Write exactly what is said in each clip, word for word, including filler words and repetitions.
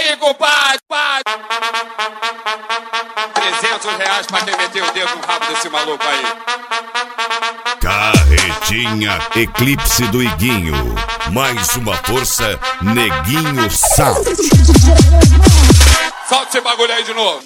aí, compadre, compadre. trezentos reais pra quem meteu o dedo no rabo desse maluco aí. Carretinha Eclipse do Iguinho. Mais uma força, Neguinho Sound. Solta esse bagulho aí de novo.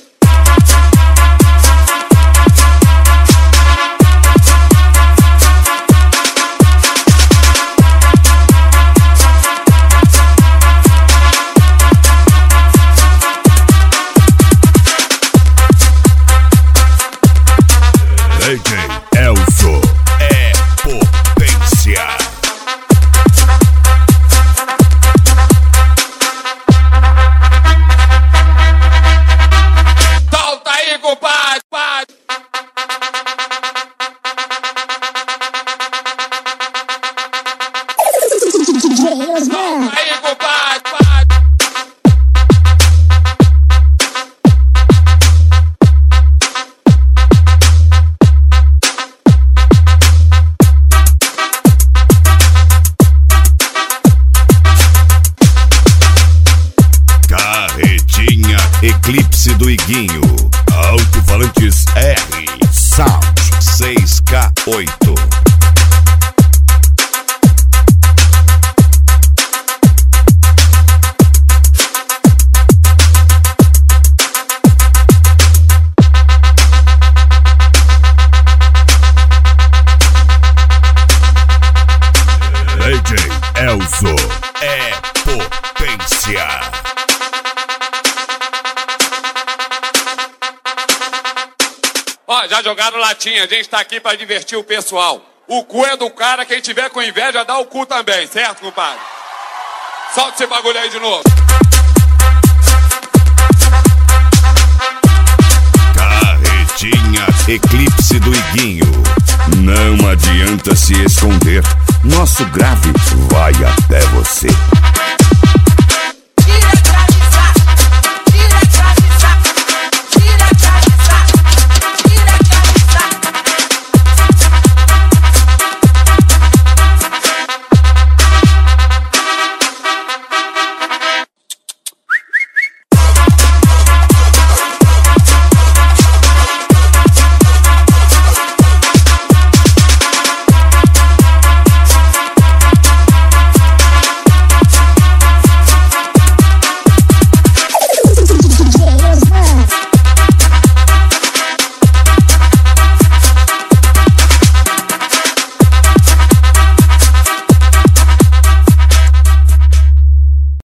D J Elzo é potência. Solta aí, compadre, compadre. Solta aí, compadre, compadre. Carretinha Eclipse do Iguinho. Alto-falantes R. Sound seis K oito. D J Elzo é potência. Ó, já jogaram latinha, a gente tá aqui pra divertir o pessoal. O cu é do cara, quem tiver com inveja dá o cu também, certo, compadre? Solta esse bagulho aí de novo. Carretinha Eclipse do Iguinho. Não adianta se esconder, nosso grave vai até você.